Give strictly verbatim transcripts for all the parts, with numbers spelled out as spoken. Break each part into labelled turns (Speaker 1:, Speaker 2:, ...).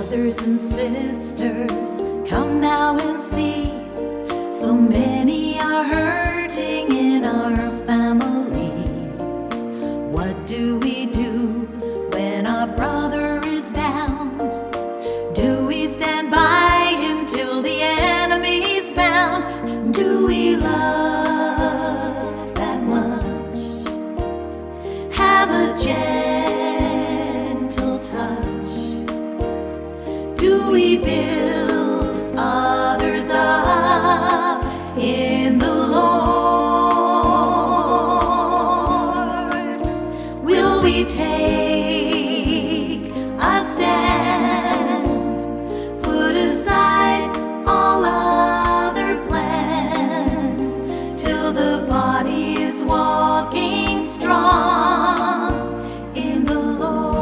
Speaker 1: Brothers and sisters, come now and see. So many are hurting in our family. What do we do when our brother is down? Do we stand by him till the enemy's bound? Do we love that much? Have a gentle touch? Do we build others up in the Lord? Will we take a stand, put aside all other plans, till the body is walking strong in the Lord?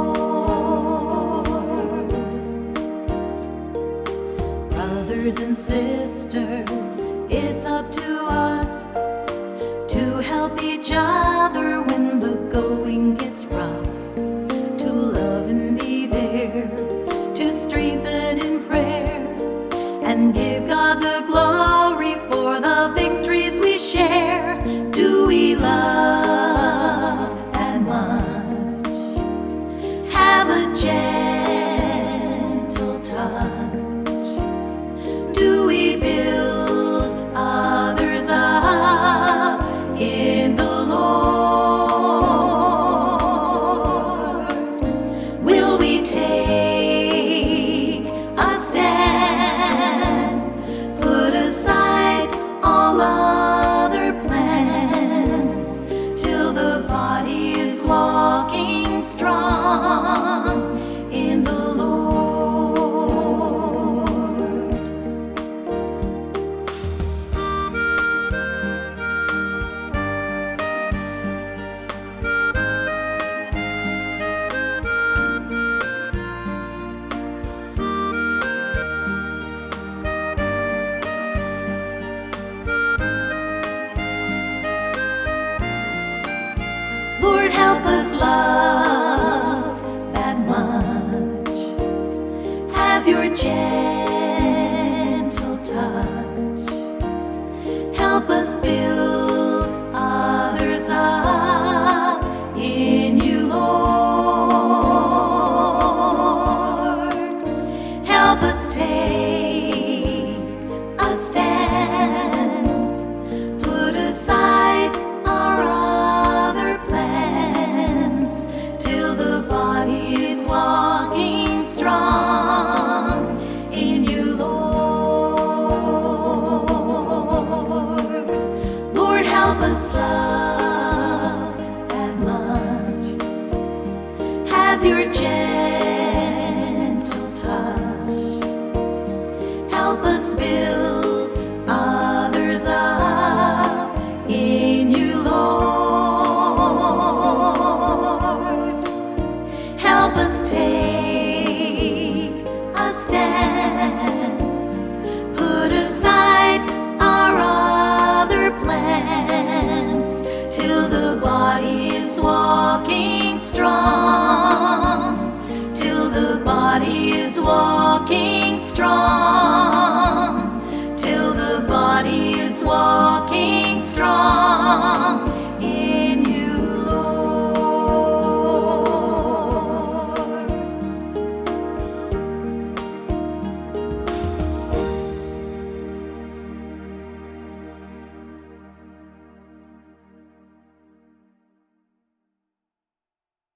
Speaker 1: Brothers and sisters, it's up to us to help each other when the going gets rough, to love and be there, to strengthen in prayer, and give God the glory for the victories we share. Do we love that much? Have a gentle touch? Do we build others up in the Lord? Will we take a stand, put aside all other plans, till the body is walking strong in the Lord? Lord, help us love that much. Have your gentle touch. Help us build others up in you, Lord. Help us take a stand, put aside our other plans, till the body is walking strong in you, Lord. Lord, help us love that much. Have your gentle touch. Help us build others up in you, Lord. Help us take a stand, put aside our other plans, till the body is walking strong, till the body is walking strong, till the body is walking strong.